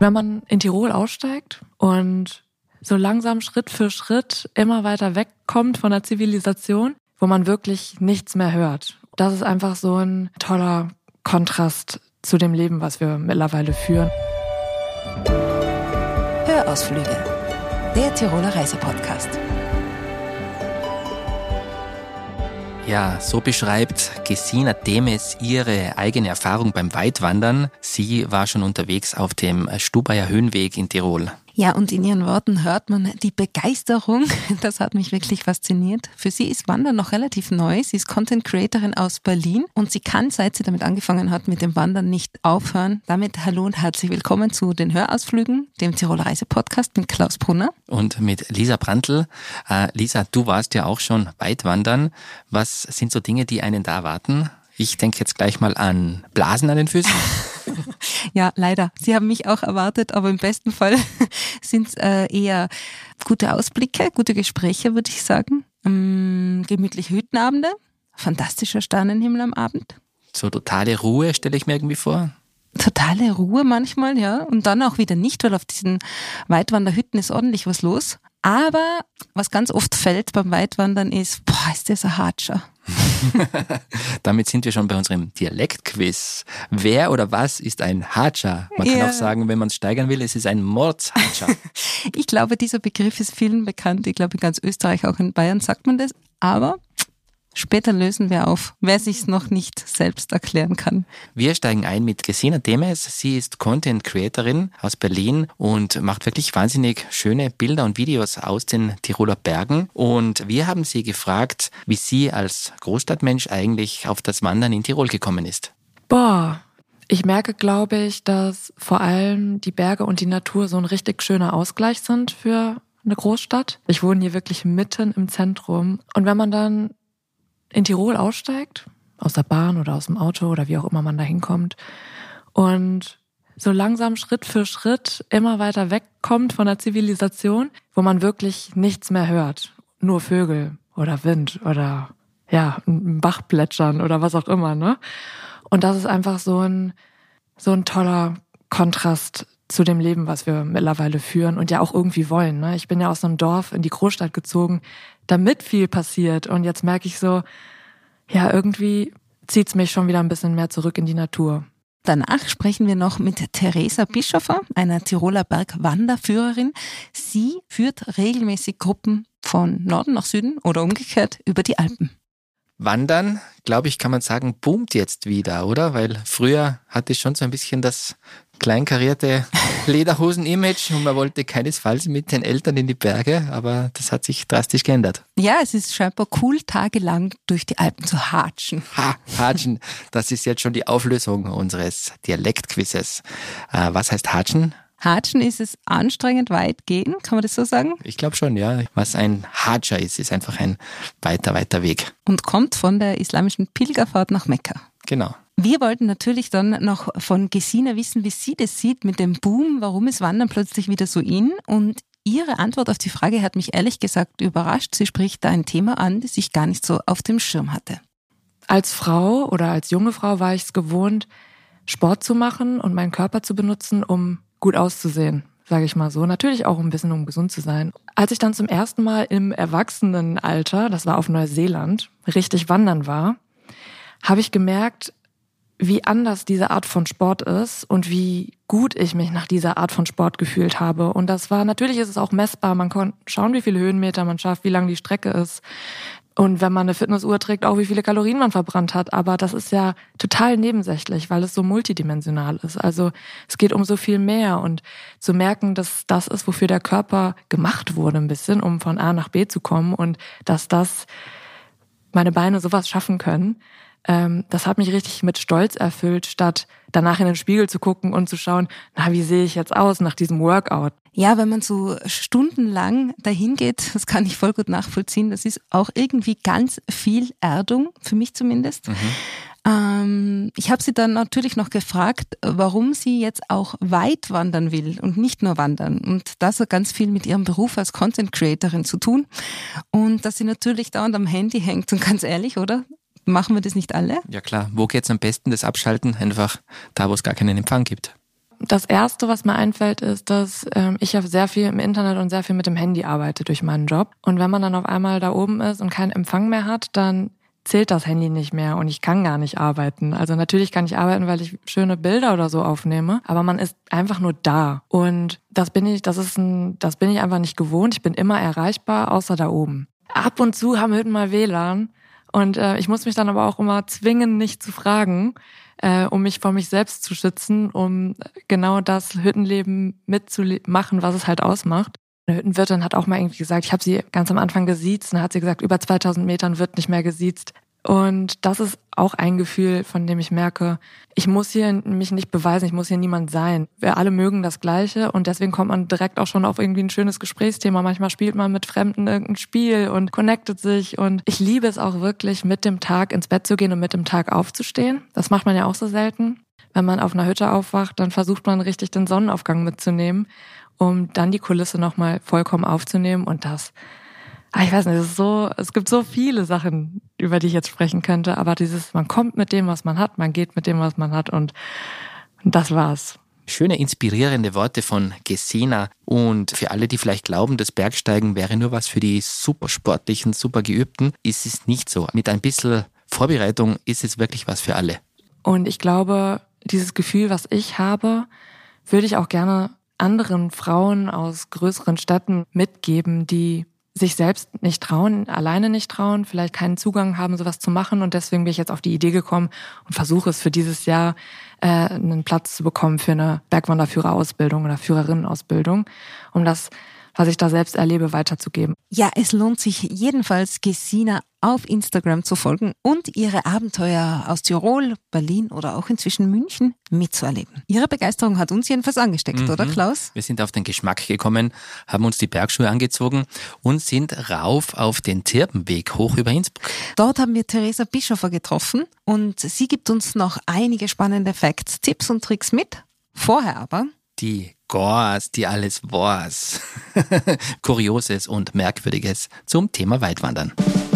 Wenn man in Tirol aussteigt und so langsam Schritt für Schritt immer weiter wegkommt von der Zivilisation, wo man wirklich nichts mehr hört. Das ist einfach so ein toller Kontrast zu dem Leben, was wir mittlerweile führen. Hörausflüge, der Tiroler Reisepodcast. Ja, so beschreibt Gesina Demes ihre eigene Erfahrung beim Weitwandern. Sie war schon unterwegs auf dem Stubaier Höhenweg in Tirol. Ja, und in ihren Worten hört man die Begeisterung. Das hat mich wirklich fasziniert. Für sie ist Wandern noch relativ neu. Sie ist Content Creatorin aus Berlin und sie kann, seit sie damit angefangen hat, mit dem Wandern nicht aufhören. Damit hallo und herzlich willkommen zu den Hörausflügen, dem Tiroler Reisepodcast mit Klaus Brunner. Und mit Lisa Brandl. Lisa, du warst ja auch schon Weitwandern. Was sind so Dinge, die einen da erwarten? Ich denke jetzt gleich mal an Blasen an den Füßen. Ja, leider. Sie haben mich auch erwartet, aber im besten Fall sind es eher gute Ausblicke, gute Gespräche, würde ich sagen. Gemütliche Hüttenabende, fantastischer Sternenhimmel am Abend. So totale Ruhe stelle ich mir irgendwie vor. Totale Ruhe manchmal, ja. Und dann auch wieder nicht, weil auf diesen Weitwanderhütten ist ordentlich was los. Aber was ganz oft fällt beim Weitwandern ist, ist das ein Hatscher. Damit sind wir schon bei unserem Dialektquiz. Wer oder was ist ein Hatscher? Man kann auch sagen, wenn man es steigern will, es ist ein Mordshatscher. Ich glaube, dieser Begriff ist vielen bekannt. Ich glaube, in ganz Österreich, auch in Bayern sagt man das. Aber später lösen wir auf, wer sich's noch nicht selbst erklären kann. Wir steigen ein mit Gesina Demes. Sie ist Content Creatorin aus Berlin und macht wirklich wahnsinnig schöne Bilder und Videos aus den Tiroler Bergen. Und wir haben sie gefragt, wie sie als Großstadtmensch eigentlich auf das Wandern in Tirol gekommen ist. Ich merke, glaube ich, dass vor allem die Berge und die Natur so ein richtig schöner Ausgleich sind für eine Großstadt. Ich wohne hier wirklich mitten im Zentrum. Und wenn man dann in Tirol aussteigt, aus der Bahn oder aus dem Auto oder wie auch immer man da hinkommt und so langsam Schritt für Schritt immer weiter wegkommt von der Zivilisation, wo man wirklich nichts mehr hört. Nur Vögel oder Wind oder ein Bach plätschern oder was auch immer, ne? Und das ist einfach so ein toller Kontrast zu dem Leben, was wir mittlerweile führen und ja auch irgendwie wollen, ne? Ich bin ja aus einem Dorf in die Großstadt gezogen, damit viel passiert. Und jetzt merke ich so, irgendwie zieht's mich schon wieder ein bisschen mehr zurück in die Natur. Danach sprechen wir noch mit Theresa Bischoffer, einer Tiroler Bergwanderführerin. Sie führt regelmäßig Gruppen von Norden nach Süden oder umgekehrt über die Alpen. Wandern, glaube ich, kann man sagen, boomt jetzt wieder, oder? Weil früher hatte ich schon so ein bisschen das kleinkarierte Lederhosen-Image und man wollte keinesfalls mit den Eltern in die Berge, aber das hat sich drastisch geändert. Ja, es ist scheinbar cool, tagelang durch die Alpen zu hatschen. Hatschen, das ist jetzt schon die Auflösung unseres Dialektquizzes. Was heißt Hatschen? Hatschen ist es anstrengend weit gehen, kann man das so sagen? Ich glaube schon, ja. Was ein Hatscher ist einfach ein weiter Weg. Und kommt von der islamischen Pilgerfahrt nach Mekka. Genau. Wir wollten natürlich dann noch von Gesina wissen, wie sie das sieht mit dem Boom, warum ist Wandern plötzlich wieder so in? Und ihre Antwort auf die Frage hat mich ehrlich gesagt überrascht. Sie spricht da ein Thema an, das ich gar nicht so auf dem Schirm hatte. Als Frau oder als junge Frau war ich es gewohnt, Sport zu machen und meinen Körper zu benutzen, um gut auszusehen, sage ich mal so. Natürlich auch ein bisschen, um gesund zu sein. Als ich dann zum ersten Mal im Erwachsenenalter, das war auf Neuseeland, richtig wandern war, habe ich gemerkt, wie anders diese Art von Sport ist und wie gut ich mich nach dieser Art von Sport gefühlt habe. Und natürlich ist es auch messbar. Man kann schauen, wie viele Höhenmeter man schafft, wie lang die Strecke ist. Und wenn man eine Fitnessuhr trägt, auch wie viele Kalorien man verbrannt hat. Aber das ist ja total nebensächlich, weil es so multidimensional ist. Also es geht um so viel mehr. Und zu merken, dass das ist, wofür der Körper gemacht wurde ein bisschen, um von A nach B zu kommen und dass meine Beine sowas schaffen können, das hat mich richtig mit Stolz erfüllt, statt danach in den Spiegel zu gucken und zu schauen, wie sehe ich jetzt aus nach diesem Workout? Ja, wenn man so stundenlang dahin geht, das kann ich voll gut nachvollziehen, das ist auch irgendwie ganz viel Erdung, für mich zumindest. Ich habe sie dann natürlich noch gefragt, warum sie jetzt auch weit wandern will und nicht nur wandern. Und das hat ganz viel mit ihrem Beruf als Content Creatorin zu tun. Und dass sie natürlich dauernd am Handy hängt. Und ganz ehrlich, oder? Machen wir das nicht alle? Ja klar, wo geht's am besten, das Abschalten? Einfach da, wo es gar keinen Empfang gibt. Das Erste, was mir einfällt, ist, dass ich ja sehr viel im Internet und sehr viel mit dem Handy arbeite durch meinen Job. Und wenn man dann auf einmal da oben ist und keinen Empfang mehr hat, dann zählt das Handy nicht mehr und ich kann gar nicht arbeiten. Also natürlich kann ich arbeiten, weil ich schöne Bilder oder so aufnehme, aber man ist einfach nur da. Und das bin ich einfach nicht gewohnt. Ich bin immer erreichbar, außer da oben. Ab und zu haben Hütten mal WLAN und ich muss mich dann aber auch immer zwingen, nicht zu fragen, um mich vor mich selbst zu schützen, um genau das Hüttenleben mitzumachen, was es halt ausmacht. Eine Hüttenwirtin hat auch mal irgendwie gesagt, ich habe sie ganz am Anfang gesiezt, und dann hat sie gesagt, über 2000 Metern wird nicht mehr gesiezt. Und das ist auch ein Gefühl, von dem ich merke, ich muss hier mich nicht beweisen, ich muss hier niemand sein. Wir alle mögen das Gleiche und deswegen kommt man direkt auch schon auf irgendwie ein schönes Gesprächsthema. Manchmal spielt man mit Fremden irgendein Spiel und connectet sich und ich liebe es auch wirklich, mit dem Tag ins Bett zu gehen und mit dem Tag aufzustehen. Das macht man ja auch so selten. Wenn man auf einer Hütte aufwacht, dann versucht man richtig den Sonnenaufgang mitzunehmen, um dann die Kulisse nochmal vollkommen aufzunehmen und das, ich weiß nicht, es gibt so viele Sachen, über die ich jetzt sprechen könnte, aber man kommt mit dem, was man hat, man geht mit dem, was man hat und das war's. Schöne, inspirierende Worte von Gesina. Und für alle, die vielleicht glauben, das Bergsteigen wäre nur was für die Supersportlichen, Supergeübten, ist es nicht so. Mit ein bisschen Vorbereitung ist es wirklich was für alle. Und ich glaube, dieses Gefühl, was ich habe, würde ich auch gerne anderen Frauen aus größeren Städten mitgeben, die sich selbst nicht trauen, alleine nicht trauen, vielleicht keinen Zugang haben, sowas zu machen. Und deswegen bin ich jetzt auf die Idee gekommen und versuche es für dieses Jahr, einen Platz zu bekommen für eine Bergwanderführerausbildung oder Führerinnenausbildung, um das, was ich da selbst erlebe, weiterzugeben. Ja, es lohnt sich jedenfalls, Gesina auf Instagram zu folgen und ihre Abenteuer aus Tirol, Berlin oder auch inzwischen München mitzuerleben. Ihre Begeisterung hat uns jedenfalls angesteckt, oder Klaus? Wir sind auf den Geschmack gekommen, haben uns die Bergschuhe angezogen und sind rauf auf den Zirbenweg hoch über Innsbruck. Dort haben wir Theresa Bischoffer getroffen und sie gibt uns noch einige spannende Facts, Tipps und Tricks mit. Vorher aber die Gors, die alles was. Kurioses und Merkwürdiges zum Thema Weitwandern.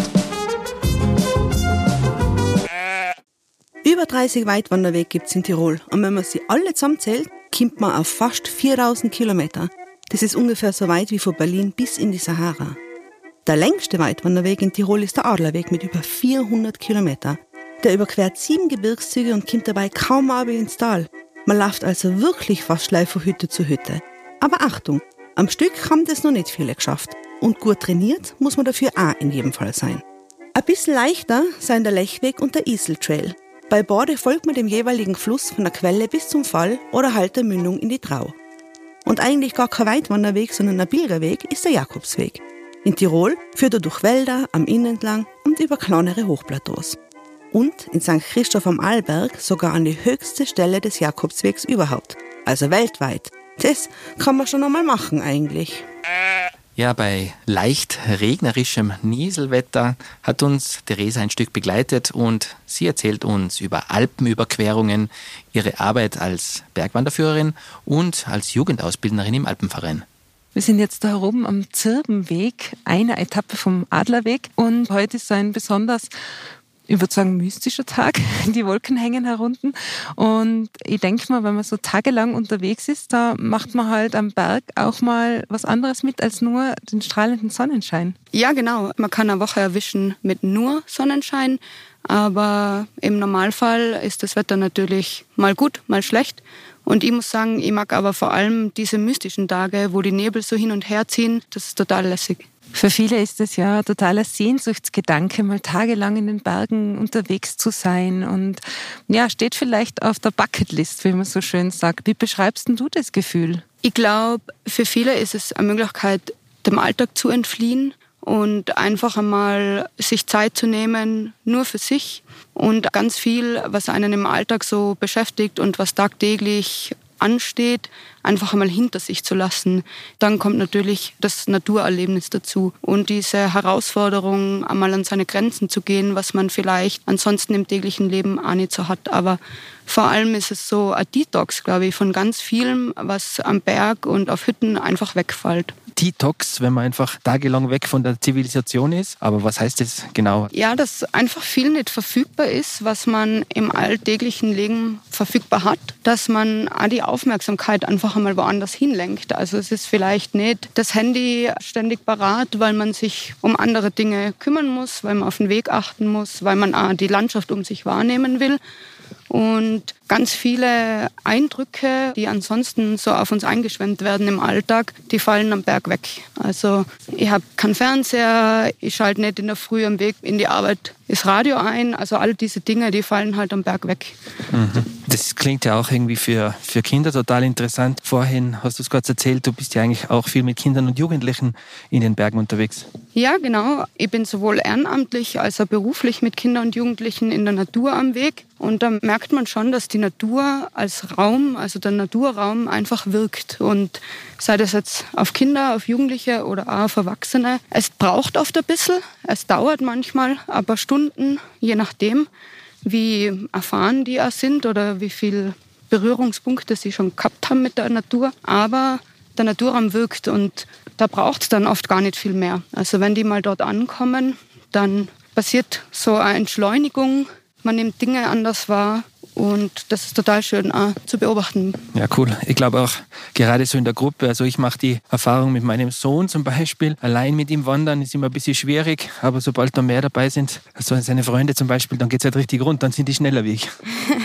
Über 30 Weitwanderwege gibt es in Tirol und wenn man sie alle zusammenzählt, kommt man auf fast 4000 Kilometer. Das ist ungefähr so weit wie von Berlin bis in die Sahara. Der längste Weitwanderweg in Tirol ist der Adlerweg mit über 400 Kilometer. Der überquert 7 Gebirgszüge und kommt dabei kaum ab ins Tal. Man läuft also wirklich fast gleich von Hütte zu Hütte. Aber Achtung, am Stück haben das noch nicht viele geschafft. Und gut trainiert muss man dafür auch in jedem Fall sein. Ein bisschen leichter sind der Lechweg und der Iseltrail. Bei beide folgt man dem jeweiligen Fluss von der Quelle bis zum Fall oder halt der Mündung in die Drau. Und eigentlich gar kein Weitwanderweg, sondern ein Pilgerweg ist der Jakobsweg. In Tirol führt er durch Wälder, am Inn entlang und über kleinere Hochplateaus. Und in St. Christoph am Arlberg sogar an die höchste Stelle des Jakobswegs überhaupt. Also weltweit. Das kann man schon einmal machen eigentlich. Ja, bei leicht regnerischem Nieselwetter hat uns Theresa ein Stück begleitet und sie erzählt uns über Alpenüberquerungen, ihre Arbeit als Bergwanderführerin und als Jugendausbildnerin im Alpenverein. Wir sind jetzt da oben am Zirbenweg, eine Etappe vom Adlerweg und heute ist ein besonders, ich würde sagen, mystischer Tag. Die Wolken hängen herunter und ich denke mal, wenn man so tagelang unterwegs ist, da macht man halt am Berg auch mal was anderes mit als nur den strahlenden Sonnenschein. Ja, genau. Man kann eine Woche erwischen mit nur Sonnenschein, aber im Normalfall ist das Wetter natürlich mal gut, mal schlecht. Und ich muss sagen, ich mag aber vor allem diese mystischen Tage, wo die Nebel so hin und her ziehen. Das ist total lässig. Für viele ist es ja totaler Sehnsuchtsgedanke, mal tagelang in den Bergen unterwegs zu sein und ja, steht vielleicht auf der Bucketlist, wie man so schön sagt. Wie beschreibst denn du das Gefühl? Ich glaube, für viele ist es eine Möglichkeit, dem Alltag zu entfliehen und einfach einmal sich Zeit zu nehmen, nur für sich und ganz viel, was einen im Alltag so beschäftigt und was tagtäglich ansteht, einfach einmal hinter sich zu lassen. Dann kommt natürlich das Naturerlebnis dazu und diese Herausforderung, einmal an seine Grenzen zu gehen, was man vielleicht ansonsten im täglichen Leben auch nicht so hat. Aber vor allem ist es so ein Detox, glaube ich, von ganz vielem, was am Berg und auf Hütten einfach wegfällt. Detox, wenn man einfach tagelang weg von der Zivilisation ist. Aber was heißt das genau? Ja, dass einfach viel nicht verfügbar ist, was man im alltäglichen Leben verfügbar hat, dass man auch die Aufmerksamkeit einfach einmal woanders hinlenkt. Also es ist vielleicht nicht das Handy ständig parat, weil man sich um andere Dinge kümmern muss, weil man auf den Weg achten muss, weil man auch die Landschaft um sich wahrnehmen will. Und ganz viele Eindrücke, die ansonsten so auf uns eingeschwemmt werden im Alltag, die fallen am Berg weg. Also ich habe keinen Fernseher, ich schalte nicht in der Früh am Weg in die Arbeit das Radio ein. Also all diese Dinge, die fallen halt am Berg weg. Das klingt ja auch irgendwie für Kinder total interessant. Vorhin hast du es kurz erzählt, du bist ja eigentlich auch viel mit Kindern und Jugendlichen in den Bergen unterwegs. Ja, genau. Ich bin sowohl ehrenamtlich als auch beruflich mit Kindern und Jugendlichen in der Natur am Weg. Und da merkt man schon, dass die Natur als Raum, also der Naturraum, einfach wirkt. Und sei das jetzt auf Kinder, auf Jugendliche oder auch auf Erwachsene. Es braucht oft ein bisschen, es dauert manchmal, aber Stunden, je nachdem, wie erfahren die auch sind oder wie viele Berührungspunkte sie schon gehabt haben mit der Natur. Aber der Naturraum wirkt und da braucht es dann oft gar nicht viel mehr. Also wenn die mal dort ankommen, dann passiert so eine Entschleunigung. Man nimmt Dinge anders wahr und das ist total schön auch zu beobachten. Ja, cool. Ich glaube auch gerade so in der Gruppe, also ich mache die Erfahrung mit meinem Sohn zum Beispiel. Allein mit ihm wandern ist immer ein bisschen schwierig, aber sobald da mehr dabei sind, also seine Freunde zum Beispiel, dann geht es halt richtig rund, dann sind die schneller wie ich.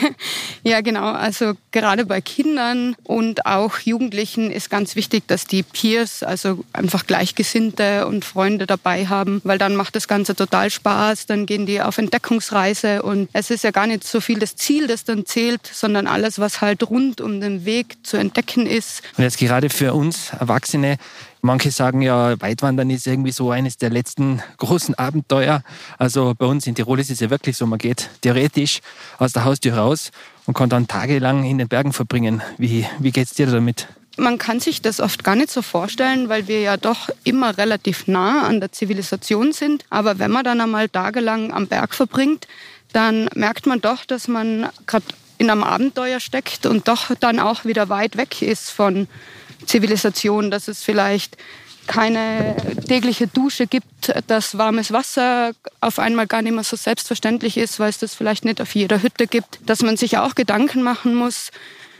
Ja, genau. Also gerade bei Kindern und auch Jugendlichen ist ganz wichtig, dass die Peers, also einfach Gleichgesinnte und Freunde dabei haben, weil dann macht das Ganze total Spaß. Dann gehen die auf Entdeckungsreise und es ist ja gar nicht so viel das Ziel, das dann zählt, sondern alles, was halt rund um den Weg zu entdecken ist. Und jetzt gerade für uns Erwachsene, manche sagen ja, Weitwandern ist irgendwie so eines der letzten großen Abenteuer. Also bei uns in Tirol ist es ja wirklich so, man geht theoretisch aus der Haustür raus und kann dann tagelang in den Bergen verbringen. Wie geht's dir damit? Man kann sich das oft gar nicht so vorstellen, weil wir ja doch immer relativ nah an der Zivilisation sind. Aber wenn man dann einmal tagelang am Berg verbringt, dann merkt man doch, dass man gerade in einem Abenteuer steckt und doch dann auch wieder weit weg ist von Zivilisation, dass es vielleicht keine tägliche Dusche gibt, dass warmes Wasser auf einmal gar nicht mehr so selbstverständlich ist, weil es das vielleicht nicht auf jeder Hütte gibt, dass man sich auch Gedanken machen muss,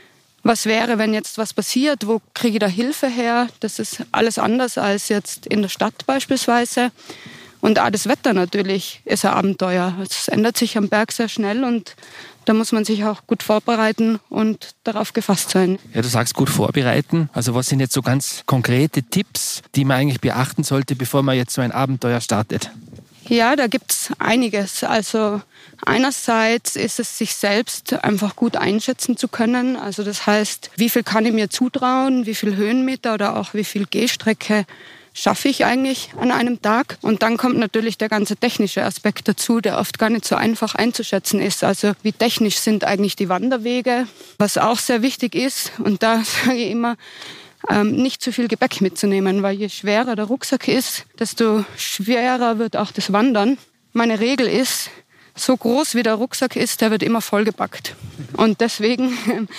was wäre, wenn jetzt was passiert, wo kriege ich da Hilfe her? Das ist alles anders als jetzt in der Stadt beispielsweise. Und auch das Wetter natürlich ist ein Abenteuer. Es ändert sich am Berg sehr schnell und da muss man sich auch gut vorbereiten und darauf gefasst sein. Ja, du sagst gut vorbereiten. Also was sind jetzt so ganz konkrete Tipps, die man eigentlich beachten sollte, bevor man jetzt so ein Abenteuer startet? Ja, da gibt's einiges. Also einerseits ist es, sich selbst einfach gut einschätzen zu können. Also das heißt, wie viel kann ich mir zutrauen, wie viel Höhenmeter oder auch wie viel Gehstrecke schaffe ich eigentlich an einem Tag. Und dann kommt natürlich der ganze technische Aspekt dazu, der oft gar nicht so einfach einzuschätzen ist. Also wie technisch sind eigentlich die Wanderwege, was auch sehr wichtig ist. Und da sage ich immer, nicht zu viel Gepäck mitzunehmen, weil je schwerer der Rucksack ist, desto schwerer wird auch das Wandern. Meine Regel ist, so groß wie der Rucksack ist, der wird immer vollgepackt. Und deswegen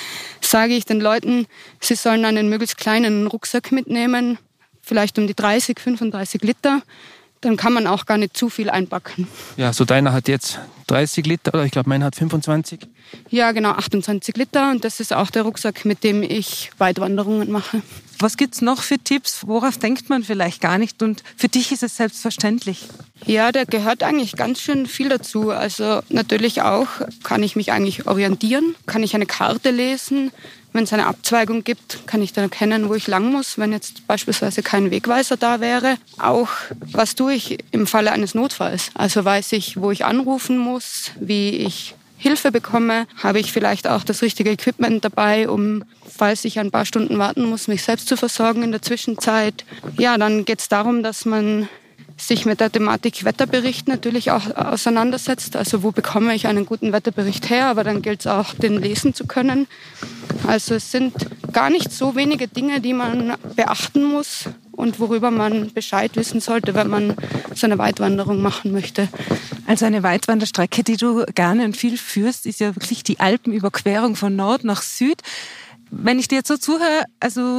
sage ich den Leuten, sie sollen einen möglichst kleinen Rucksack mitnehmen, vielleicht um die 30, 35 Liter. Dann kann man auch gar nicht zu viel einpacken. Ja, so deiner hat jetzt 30 Liter, oder ich glaube, meiner hat 25. Ja, genau, 28 Liter. Und das ist auch der Rucksack, mit dem ich Weitwanderungen mache. Was gibt's noch für Tipps? Worauf denkt man vielleicht gar nicht? Und für dich ist es selbstverständlich. Ja, da gehört eigentlich ganz schön viel dazu. Also natürlich auch, kann ich mich eigentlich orientieren? Kann ich eine Karte lesen? Wenn es eine Abzweigung gibt, kann ich dann erkennen, wo ich lang muss, wenn jetzt beispielsweise kein Wegweiser da wäre. Auch, was tue ich im Falle eines Notfalls? Also weiß ich, wo ich anrufen muss, wie ich Hilfe bekomme. Habe ich vielleicht auch das richtige Equipment dabei, um, falls ich ein paar Stunden warten muss, mich selbst zu versorgen in der Zwischenzeit. Ja, dann geht es darum, dass man sich mit der Thematik Wetterbericht natürlich auch auseinandersetzt. Also wo bekomme ich einen guten Wetterbericht her? Aber dann gilt es auch, den lesen zu können. Also es sind gar nicht so wenige Dinge, die man beachten muss und worüber man Bescheid wissen sollte, wenn man so eine Weitwanderung machen möchte. Also eine Weitwanderstrecke, die du gerne und viel führst, ist ja wirklich die Alpenüberquerung von Nord nach Süd. Wenn ich dir jetzt so zuhöre, also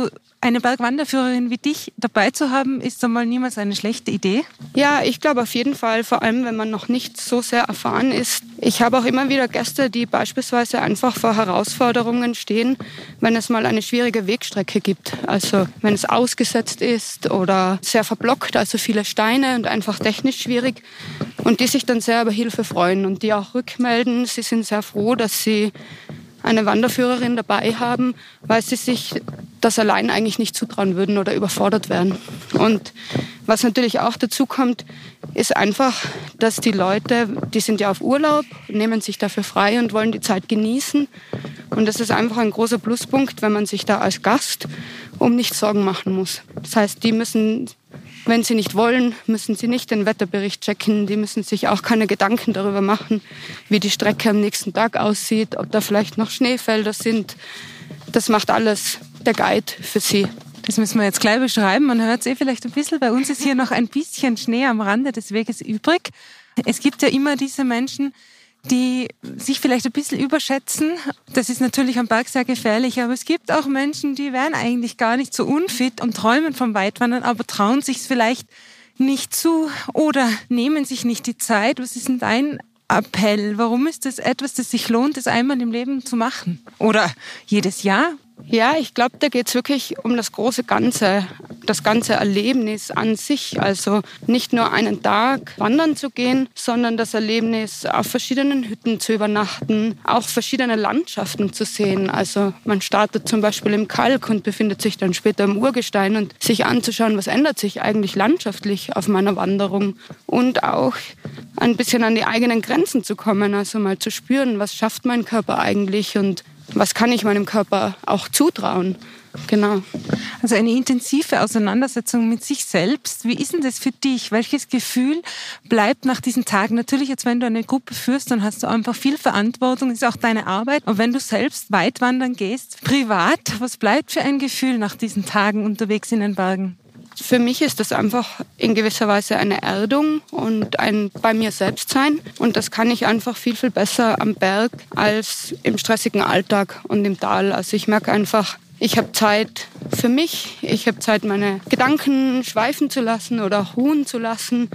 eine Bergwanderführerin wie dich dabei zu haben, ist einmal niemals eine schlechte Idee. Ja, ich glaube auf jeden Fall, vor allem wenn man noch nicht so sehr erfahren ist. Ich habe auch immer wieder Gäste, die beispielsweise einfach vor Herausforderungen stehen, wenn es mal eine schwierige Wegstrecke gibt. Also wenn es ausgesetzt ist oder sehr verblockt, also viele Steine und einfach technisch schwierig. Und die sich dann sehr über Hilfe freuen und die auch rückmelden. Sie sind sehr froh, dass sie eine Wanderführerin dabei haben, weil sie sich das allein eigentlich nicht zutrauen würden oder überfordert wären. Und was natürlich auch dazu kommt, ist einfach, dass die Leute, die sind ja auf Urlaub, nehmen sich dafür frei und wollen die Zeit genießen. Und das ist einfach ein großer Pluspunkt, wenn man sich da als Gast um nichts Sorgen machen muss. Das heißt, die müssen, wenn sie nicht wollen, müssen sie nicht den Wetterbericht checken. Die müssen sich auch keine Gedanken darüber machen, wie die Strecke am nächsten Tag aussieht, ob da vielleicht noch Schneefelder sind. Das macht alles der Guide für sie. Das müssen wir jetzt gleich beschreiben. Man hört es vielleicht ein bisschen. Bei uns ist hier noch ein bisschen Schnee am Rande des Weges übrig. Es gibt ja immer diese Menschen, die sich vielleicht ein bisschen überschätzen. Das ist natürlich am Berg sehr gefährlich, aber es gibt auch Menschen, die wären eigentlich gar nicht so unfit und träumen vom Weitwandern, aber trauen sich es vielleicht nicht zu oder nehmen sich nicht die Zeit. Was ist denn dein Appell? Warum ist das etwas, das sich lohnt, das einmal im Leben zu machen? Oder jedes Jahr? Ja, ich glaube, da geht es wirklich um das große Ganze, das ganze Erlebnis an sich. Also nicht nur einen Tag wandern zu gehen, sondern das Erlebnis, auf verschiedenen Hütten zu übernachten, auch verschiedene Landschaften zu sehen. Also man startet zum Beispiel im Kalk und befindet sich dann später im Urgestein und sich anzuschauen, was ändert sich eigentlich landschaftlich auf meiner Wanderung. Und auch ein bisschen an die eigenen Grenzen zu kommen, also mal zu spüren, was schafft mein Körper eigentlich und was kann ich meinem Körper auch zutrauen? Genau. Also eine intensive Auseinandersetzung mit sich selbst. Wie ist denn das für dich? Welches Gefühl bleibt nach diesen Tagen? Natürlich, jetzt wenn du eine Gruppe führst, dann hast du einfach viel Verantwortung, das ist auch deine Arbeit. Und wenn du selbst weit wandern gehst, privat, was bleibt für ein Gefühl nach diesen Tagen unterwegs in den Bergen? Für mich ist das einfach in gewisser Weise eine Erdung und ein bei mir selbst sein. Und das kann ich einfach viel, viel besser am Berg als im stressigen Alltag und im Tal. Also ich merke einfach, ich habe Zeit für mich. Ich habe Zeit, meine Gedanken schweifen zu lassen oder ruhen zu lassen.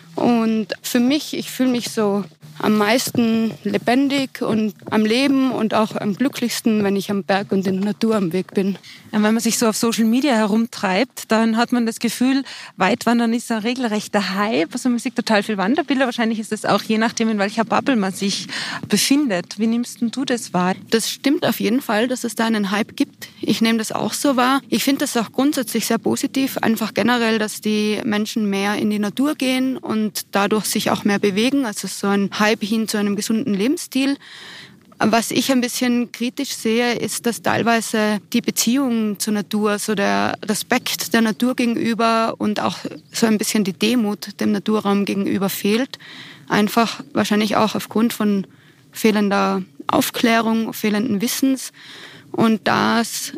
Und für mich, ich fühle mich so am meisten lebendig und am Leben und auch am glücklichsten, wenn ich am Berg und in der Natur am Weg bin. Ja, wenn man sich so auf Social Media herumtreibt, dann hat man das Gefühl, Weitwandern ist ein regelrechter Hype. Also man sieht total viel Wanderbilder. Wahrscheinlich ist es auch je nachdem, in welcher Bubble man sich befindet. Wie nimmst denn du das wahr? Das stimmt auf jeden Fall, dass es da einen Hype gibt. Ich nehme das auch so wahr. Ich finde das auch grundsätzlich sehr positiv. Einfach generell, dass die Menschen mehr in die Natur gehen und dadurch sich auch mehr bewegen. Also so ein Hype hin zu einem gesunden Lebensstil. Was ich ein bisschen kritisch sehe, ist, dass teilweise die Beziehung zur Natur, so der Respekt der Natur gegenüber und auch so ein bisschen die Demut dem Naturraum gegenüber fehlt. Einfach wahrscheinlich auch aufgrund von fehlender Aufklärung, fehlenden Wissens. Und das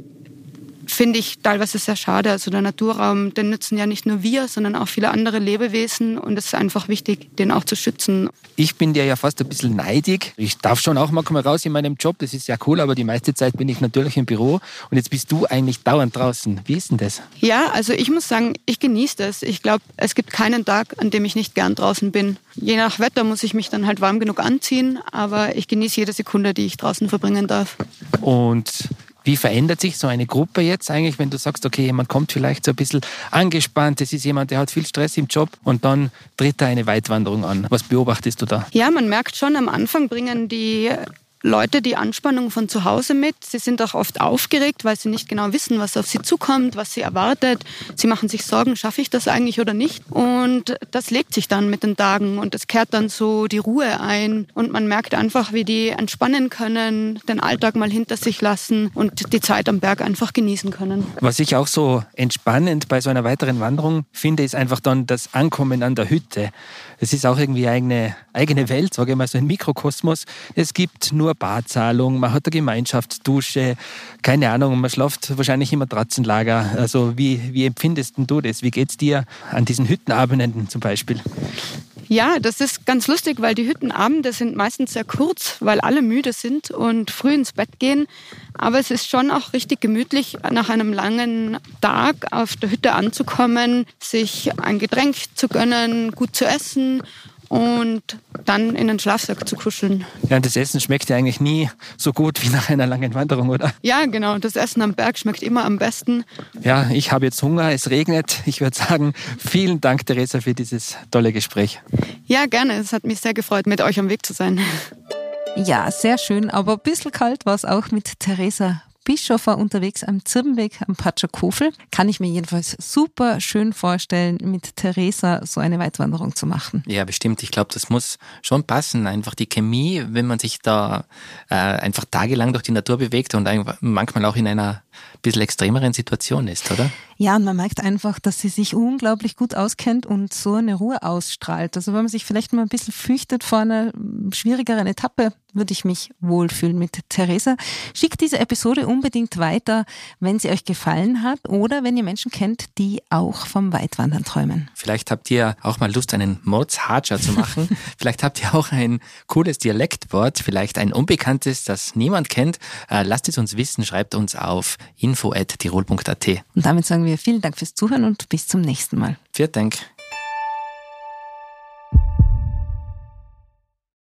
finde ich teilweise sehr schade. Also der Naturraum, den nützen ja nicht nur wir, sondern auch viele andere Lebewesen und es ist einfach wichtig, den auch zu schützen. Ich bin dir ja fast ein bisschen neidig. Ich darf schon auch mal raus in meinem Job, das ist ja cool, aber die meiste Zeit bin ich natürlich im Büro und jetzt bist du eigentlich dauernd draußen. Wie ist denn das? Ja, also ich muss sagen, ich genieße das. Ich glaube, es gibt keinen Tag, an dem ich nicht gern draußen bin. Je nach Wetter muss ich mich dann halt warm genug anziehen, aber ich genieße jede Sekunde, die ich draußen verbringen darf. Und wie verändert sich so eine Gruppe jetzt eigentlich, wenn du sagst, okay, jemand kommt vielleicht so ein bisschen angespannt, das ist jemand, der hat viel Stress im Job und dann tritt da eine Weitwanderung an. Was beobachtest du da? Ja, man merkt schon, am Anfang bringen die Leute die Anspannung von zu Hause mit. Sie sind auch oft aufgeregt, weil sie nicht genau wissen, was auf sie zukommt, was sie erwartet. Sie machen sich Sorgen, schaffe ich das eigentlich oder nicht? Und das legt sich dann mit den Tagen und es kehrt dann so die Ruhe ein. Und man merkt einfach, wie die entspannen können, den Alltag mal hinter sich lassen und die Zeit am Berg einfach genießen können. Was ich auch so entspannend bei so einer weiteren Wanderung finde, ist einfach dann das Ankommen an der Hütte. Es ist auch irgendwie eine eigene Welt, sage ich mal, so ein Mikrokosmos. Es gibt nur Badzahlung, man hat eine Gemeinschaftsdusche, keine Ahnung, man schläft wahrscheinlich im Matratzenlager. Also wie empfindest du das? Wie geht's dir an diesen Hüttenabenden zum Beispiel? Ja, das ist ganz lustig, weil die Hüttenabende sind meistens sehr kurz, weil alle müde sind und früh ins Bett gehen. Aber es ist schon auch richtig gemütlich, nach einem langen Tag auf der Hütte anzukommen, sich ein Getränk zu gönnen, gut zu essen und dann in den Schlafsack zu kuscheln. Ja, und das Essen schmeckt ja eigentlich nie so gut wie nach einer langen Wanderung, oder? Ja, genau. Das Essen am Berg schmeckt immer am besten. Ja, ich habe jetzt Hunger, es regnet. Ich würde sagen, vielen Dank, Theresa, für dieses tolle Gespräch. Ja, gerne. Es hat mich sehr gefreut, mit euch am Weg zu sein. Ja, sehr schön, aber ein bisschen kalt war es auch mit Theresa Bischofer unterwegs am Zirbenweg am Patschakofel. Kann ich mir jedenfalls super schön vorstellen, mit Theresa so eine Weitwanderung zu machen. Ja, bestimmt. Ich glaube, das muss schon passen. Einfach die Chemie, wenn man sich da einfach tagelang durch die Natur bewegt und manchmal auch in einer bisschen extremeren Situation ist, oder? Ja, und man merkt einfach, dass sie sich unglaublich gut auskennt und so eine Ruhe ausstrahlt. Also wenn man sich vielleicht mal ein bisschen fürchtet vor einer schwierigeren Etappe, würde ich mich wohlfühlen mit Theresa. Schickt diese Episode unbedingt weiter, wenn sie euch gefallen hat oder wenn ihr Menschen kennt, die auch vom Weitwandern träumen. Vielleicht habt ihr auch mal Lust, einen Mordshatscher zu machen. Vielleicht habt ihr auch ein cooles Dialektwort, vielleicht ein unbekanntes, das niemand kennt. Lasst es uns wissen, schreibt uns auf info@tirol.at. Und damit sagen wir vielen Dank fürs Zuhören und bis zum nächsten Mal. Vielen Dank.